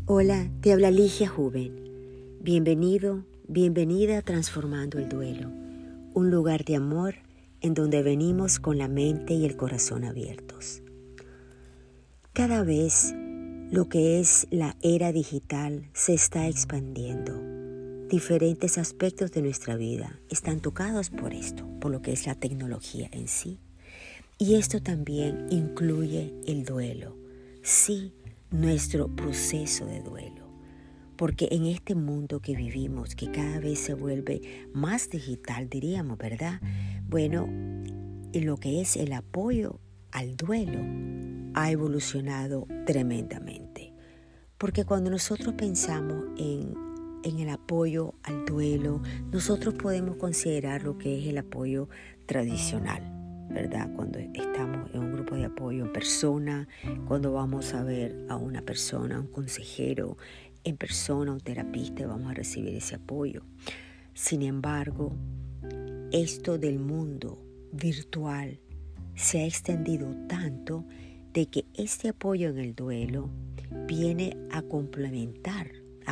Hola, te habla Ligia Juven. Bienvenido, bienvenida a Transformando el Duelo, un lugar de amor en donde venimos con la mente y el corazón abiertos. Cada vez lo que es la era digital se está expandiendo. Diferentes aspectos de nuestra vida están tocados por esto, por lo que es la tecnología en sí. Y esto también incluye el duelo. Sí, nuestro proceso de duelo, porque en este mundo que vivimos, que cada vez se vuelve más digital, diríamos, ¿verdad? Bueno, lo que es el apoyo al duelo ha evolucionado tremendamente, porque cuando nosotros pensamos en el apoyo al duelo, nosotros podemos considerar lo que es el apoyo tradicional, ¿verdad? Cuando estamos en un grupo de apoyo en persona, cuando vamos a ver a una persona, a un consejero en persona, un terapista, vamos a recibir ese apoyo. Sin embargo, esto del mundo virtual se ha extendido tanto de que este apoyo en el duelo viene a complementar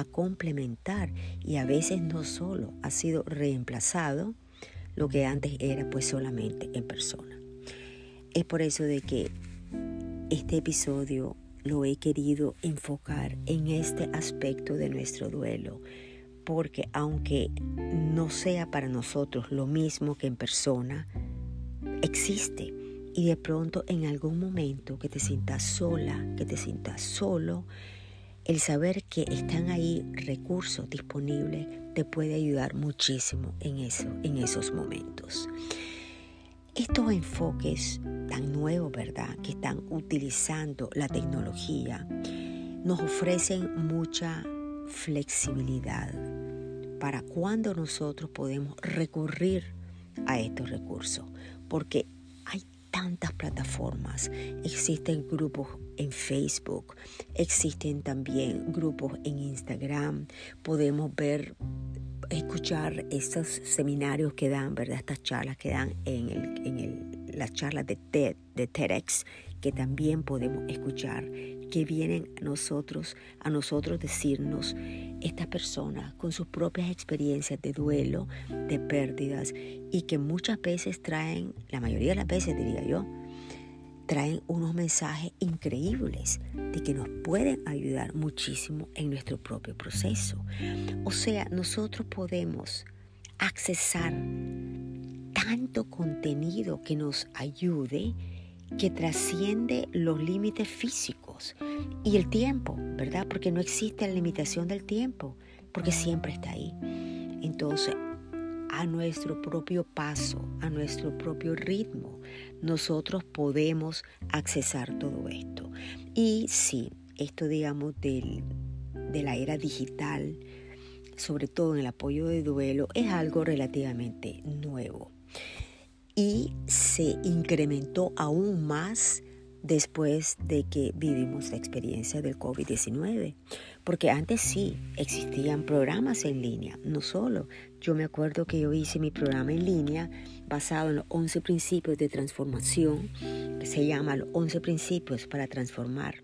y a veces no solo ha sido reemplazado lo que antes era pues solamente en persona. Es por eso de que este episodio lo he querido enfocar en este aspecto de nuestro duelo, porque aunque no sea para nosotros lo mismo que en persona, existe. Y de pronto en algún momento que te sientas sola, que te sientas solo, el saber que están ahí recursos disponibles te puede ayudar muchísimo en esos momentos. Estos enfoques tan nuevos, ¿verdad?, que están utilizando la tecnología, nos ofrecen mucha flexibilidad para cuando nosotros podemos recurrir a estos recursos, porque hay tantas plataformas, existen grupos en Facebook, existen también grupos en Instagram, podemos escuchar estos seminarios que dan, ¿verdad? Estas charlas que dan las charlas de TEDx, que también podemos escuchar, que vienen a nosotros decirnos estas personas con sus propias experiencias de duelo, de pérdidas, y que muchas veces traen, la mayoría de las veces diría yo, traen unos mensajes increíbles de que nos pueden ayudar muchísimo en nuestro propio proceso. O sea, nosotros podemos accesar tanto contenido que nos ayude, que trasciende los límites físicos y el tiempo, ¿verdad? Porque no existe la limitación del tiempo, porque siempre está ahí. Entonces, a nuestro propio paso, a nuestro propio ritmo, nosotros podemos accesar todo esto. Y sí, esto digamos de la era digital, sobre todo en el apoyo de duelo, es algo relativamente nuevo. Y se incrementó aún más después de que vivimos la experiencia del COVID-19. Porque antes sí existían programas en línea, no solo. Yo me acuerdo que yo hice mi programa en línea basado en los 11 principios de transformación, que se llama los 11 principios para transformar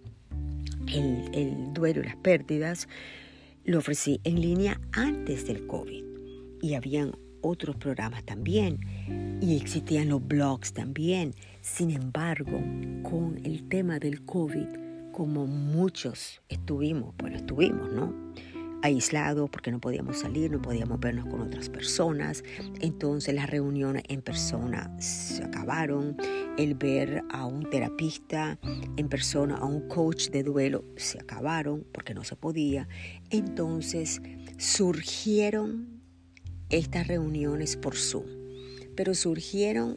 el duelo y las pérdidas. Lo ofrecí en línea antes del COVID y habían otros programas también y existían los blogs también. Sin embargo, con el tema del COVID, como muchos estuvimos, ¿no?, aislados porque no podíamos salir, no podíamos vernos con otras personas. Entonces las reuniones en persona se acabaron. El ver a un terapista en persona, a un coach de duelo, se acabaron porque no se podía. Entonces surgieron estas reuniones por Zoom. Pero surgieron,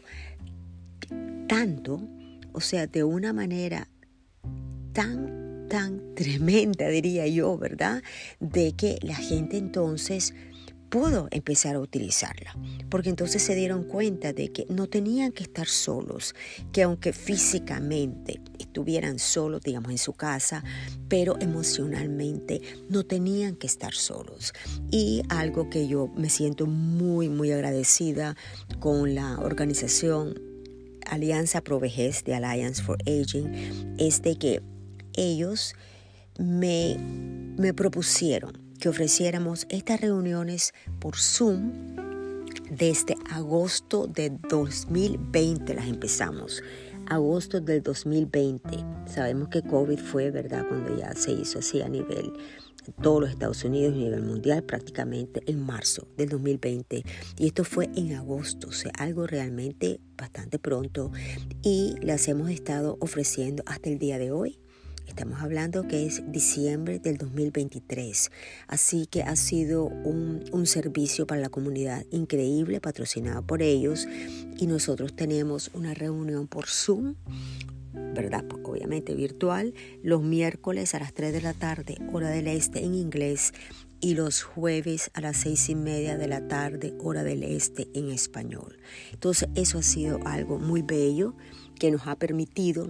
tanto, o sea, de una manera tan tremenda, diría yo, ¿verdad?, de que la gente entonces pudo empezar a utilizarla, porque entonces se dieron cuenta de que no tenían que estar solos, que aunque físicamente estuvieran solos, digamos, en su casa, pero emocionalmente no tenían que estar solos. Y algo que yo me siento muy, muy agradecida con la organización Alianza Pro Vejez, de Alliance for Aging, es de que ellos me propusieron que ofreciéramos estas reuniones por Zoom desde agosto de 2020. Las empezamos. Agosto del 2020. Sabemos que COVID fue, ¿verdad?, cuando ya se hizo así a nivel de todos los Estados Unidos, a nivel mundial, prácticamente en marzo del 2020. Y esto fue en agosto, o sea, algo realmente bastante pronto. Y las hemos estado ofreciendo hasta el día de hoy. Estamos hablando que es diciembre del 2023. Así que ha sido un servicio para la comunidad increíble, patrocinado por ellos. Y nosotros tenemos una reunión por Zoom, ¿verdad? Obviamente virtual, los miércoles a las 3 de la tarde, hora del este en inglés, y los jueves a las 6:30 de la tarde, hora del este en español. Entonces eso ha sido algo muy bello que nos ha permitido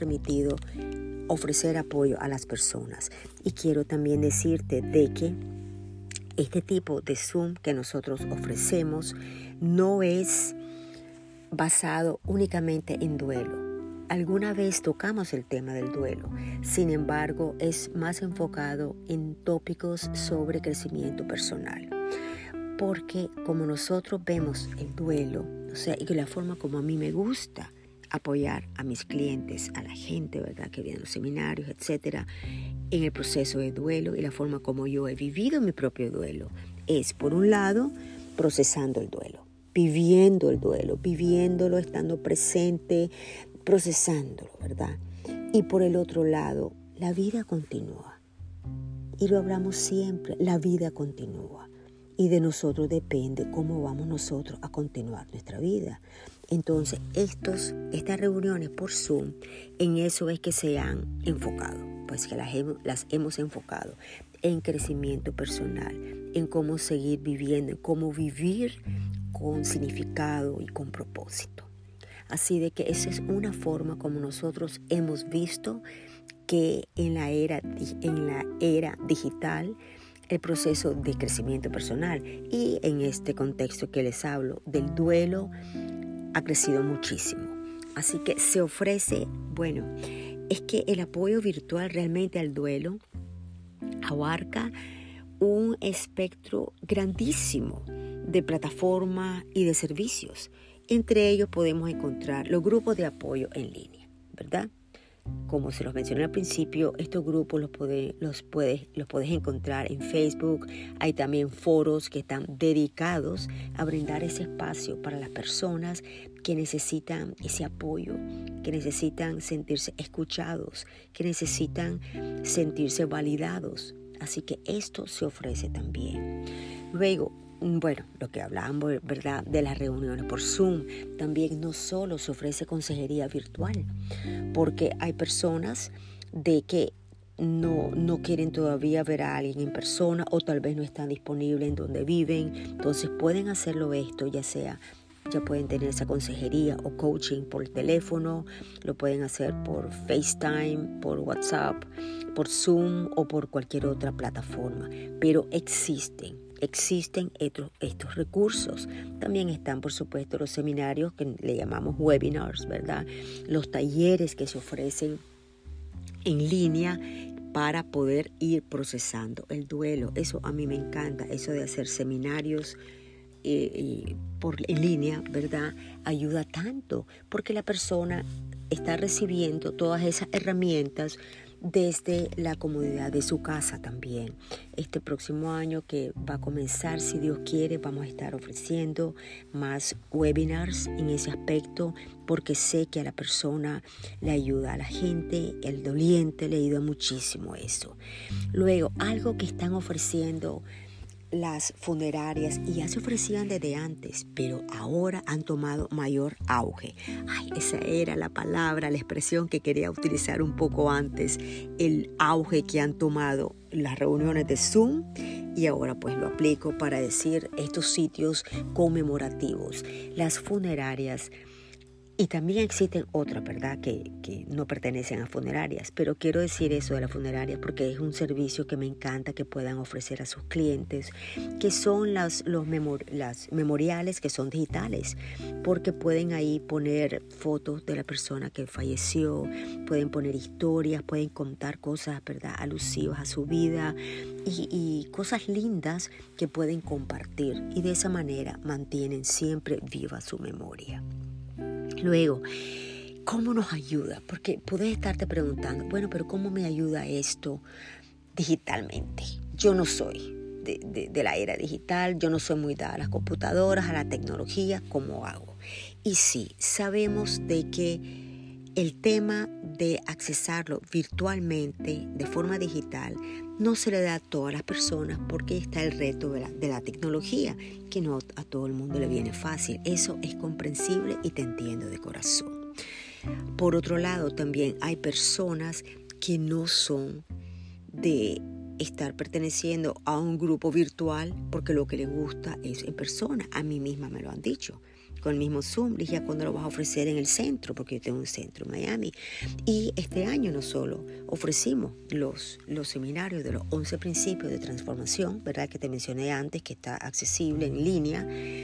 ofrecer apoyo a las personas. Y quiero también decirte de que este tipo de Zoom que nosotros ofrecemos no es basado únicamente en duelo. Alguna vez tocamos el tema del duelo, sin embargo es más enfocado en tópicos sobre crecimiento personal. Porque como nosotros vemos el duelo, o sea, y que la forma como a mí me gusta apoyar a mis clientes, a la gente, ¿verdad?, que viene a los seminarios, etcétera, en el proceso de duelo, y la forma como yo he vivido mi propio duelo es, por un lado, procesando el duelo, viviendo el duelo, viviéndolo, estando presente, procesándolo, ¿verdad? Y por el otro lado, la vida continúa. Y lo hablamos siempre, la vida continúa. Y de nosotros depende cómo vamos nosotros a continuar nuestra vida. Entonces, estas reuniones por Zoom, en eso es que se han enfocado, pues que las hemos enfocado en crecimiento personal, en cómo seguir viviendo, en cómo vivir con significado y con propósito. Así de que esa es una forma como nosotros hemos visto que en la era digital, el proceso de crecimiento personal, y en este contexto que les hablo del duelo, ha crecido muchísimo. Así que se ofrece, es que el apoyo virtual realmente al duelo abarca un espectro grandísimo de plataformas y de servicios. Entre ellos podemos encontrar los grupos de apoyo en línea, ¿verdad? Como se los mencioné al principio, estos grupos los puedes encontrar en Facebook. Hay también foros que están dedicados a brindar ese espacio para las personas que necesitan ese apoyo, que necesitan sentirse escuchados, que necesitan sentirse validados. Así que esto se ofrece también. Luego, lo que hablábamos, ¿verdad?, de las reuniones por Zoom, también no solo se ofrece consejería virtual, porque hay personas de que no quieren todavía ver a alguien en persona, o tal vez no están disponibles en donde viven. Entonces pueden hacerlo esto, ya pueden tener esa consejería o coaching por teléfono, lo pueden hacer por FaceTime, por WhatsApp, por Zoom o por cualquier otra plataforma. Pero existen estos recursos. También están, por supuesto, los seminarios que le llamamos webinars, ¿verdad? Los talleres que se ofrecen en línea para poder ir procesando el duelo. Eso a mí me encanta, eso de hacer seminarios en línea, ¿verdad? Ayuda tanto porque la persona está recibiendo todas esas herramientas desde la comodidad de su casa también. Este próximo año que va a comenzar, si Dios quiere, vamos a estar ofreciendo más webinars en ese aspecto, porque sé que a la persona le ayuda, a la gente, el doliente le ayuda muchísimo eso. Luego, algo que están ofreciendo las funerarias, y ya se ofrecían desde antes, pero ahora han tomado mayor auge. Esa era la palabra, la expresión que quería utilizar un poco antes, el auge que han tomado las reuniones de Zoom, y ahora pues lo aplico para decir estos sitios conmemorativos. Las funerarias Y también existen otras, ¿verdad?, que no pertenecen a funerarias. Pero quiero decir eso de la funeraria porque es un servicio que me encanta que puedan ofrecer a sus clientes, que son las memoriales que son digitales, porque pueden ahí poner fotos de la persona que falleció, pueden poner historias, pueden contar cosas, ¿verdad?, alusivas a su vida y cosas lindas que pueden compartir. Y de esa manera mantienen siempre viva su memoria. Luego, ¿cómo nos ayuda? Porque puedes estarte preguntando, bueno, pero ¿cómo me ayuda esto digitalmente? Yo no soy de la era digital, yo no soy muy dada a las computadoras, a la tecnología, ¿cómo hago? Y sí, sabemos de que el tema de accesarlo virtualmente, de forma digital, no se le da a todas las personas porque está el reto de la tecnología, que no a todo el mundo le viene fácil. Eso es comprensible y te entiendo de corazón. Por otro lado, también hay personas que no son de estar perteneciendo a un grupo virtual porque lo que les gusta es en persona. A mí misma me lo han dicho. Con el mismo Zoom, dije, ¿cuándo lo vas a ofrecer en el centro? Porque yo tengo un centro en Miami. Y este año no solo ofrecimos los seminarios de los 11 principios de transformación, ¿verdad?, que te mencioné antes, que está accesible en línea.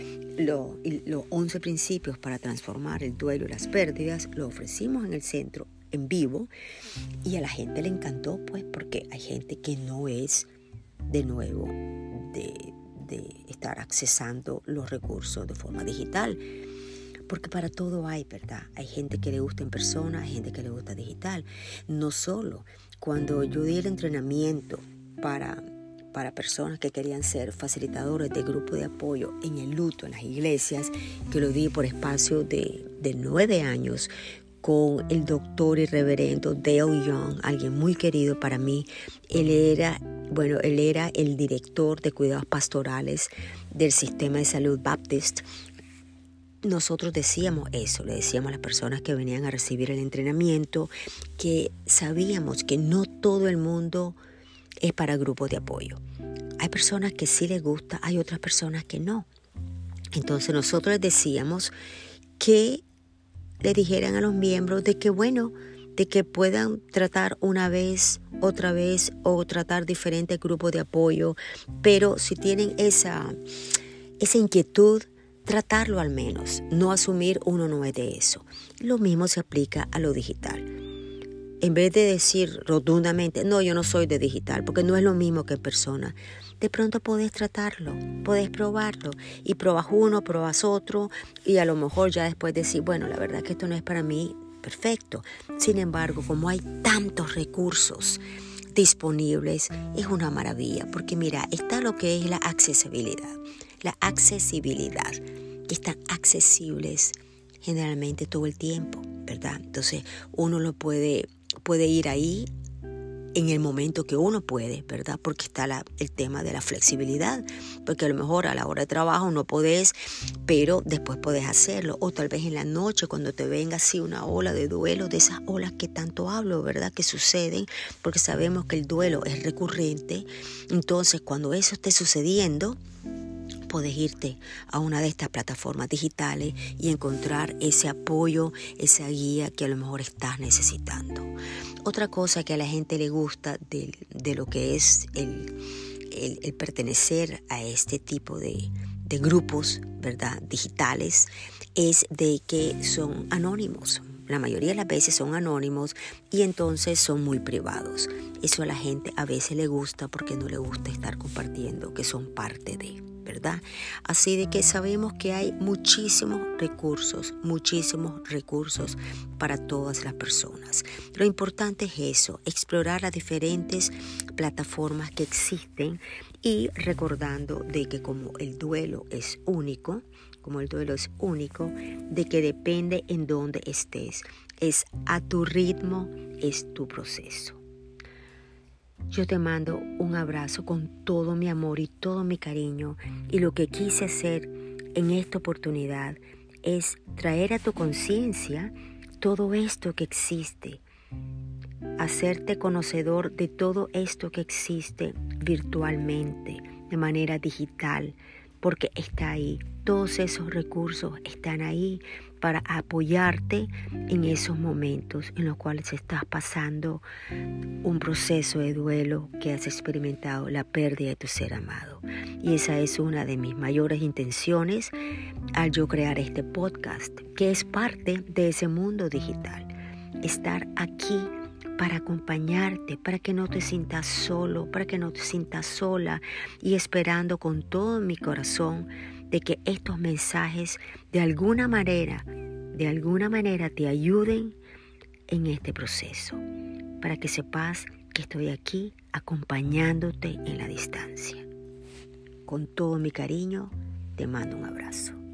Los 11 principios para transformar el duelo y las pérdidas, lo ofrecimos en el centro en vivo. Y a la gente le encantó, pues, porque hay gente que no es, de nuevo, de estar accesando los recursos de forma digital, porque para todo hay, ¿verdad? Hay gente que le gusta en persona, hay gente que le gusta digital. No solo, cuando yo di el entrenamiento para personas que querían ser facilitadores de grupo de apoyo en el luto en las iglesias, que lo di por espacio de 9 años, con el doctor y reverendo Dale Young, alguien muy querido para mí. Él era el director de cuidados pastorales del sistema de salud Baptist. Nosotros decíamos eso, le decíamos a las personas que venían a recibir el entrenamiento, que sabíamos que no todo el mundo es para grupos de apoyo. Hay personas que sí les gusta, hay otras personas que no. Entonces nosotros les decíamos que le dijeran a los miembros de que puedan tratar una vez, otra vez, o tratar diferentes grupos de apoyo, pero si tienen esa inquietud, tratarlo al menos, no asumir uno no es de eso. Lo mismo se aplica a lo digital. En vez de decir rotundamente, no, yo no soy de digital, porque no es lo mismo que en persona, de pronto podés tratarlo, podés probarlo, y probas uno, probas otro, y a lo mejor ya después decir, bueno, la verdad que esto no es para mí, perfecto. Sin embargo, como hay tantos recursos disponibles, es una maravilla, porque mira, está lo que es la accesibilidad, que están accesibles generalmente todo el tiempo, ¿verdad? Entonces uno lo puede ir ahí en el momento que uno puede, ¿verdad? Porque está el tema de la flexibilidad, porque a lo mejor a la hora de trabajo no podés, pero después podés hacerlo, o tal vez en la noche cuando te venga así una ola de duelo, de esas olas que tanto hablo, ¿verdad? Que suceden, porque sabemos que el duelo es recurrente. Entonces cuando eso esté sucediendo, puedes irte a una de estas plataformas digitales y encontrar ese apoyo, esa guía que a lo mejor estás necesitando. Otra cosa que a la gente le gusta de lo que es el pertenecer a este tipo de grupos, ¿verdad?, digitales, es de que son anónimos. La mayoría de las veces son anónimos y entonces son muy privados. Eso a la gente a veces le gusta porque no le gusta estar compartiendo que son parte de, ¿verdad? Así de que sabemos que hay muchísimos recursos para todas las personas. Lo importante es eso, explorar las diferentes plataformas que existen y recordando de que como el duelo es único, de que depende en dónde estés, es a tu ritmo, es tu proceso. Yo te mando un abrazo con todo mi amor y todo mi cariño, y lo que quise hacer en esta oportunidad es traer a tu conciencia todo esto que existe, hacerte conocedor de todo esto que existe virtualmente, de manera digital, porque está ahí. Todos esos recursos están ahí para apoyarte en esos momentos en los cuales estás pasando un proceso de duelo que has experimentado, la pérdida de tu ser amado. Y esa es una de mis mayores intenciones al yo crear este podcast, que es parte de ese mundo digital. Estar aquí para acompañarte, para que no te sientas solo, para que no te sientas sola, y esperando con todo mi corazón de que estos mensajes de alguna manera te ayuden en este proceso, para que sepas que estoy aquí acompañándote en la distancia. Con todo mi cariño, te mando un abrazo.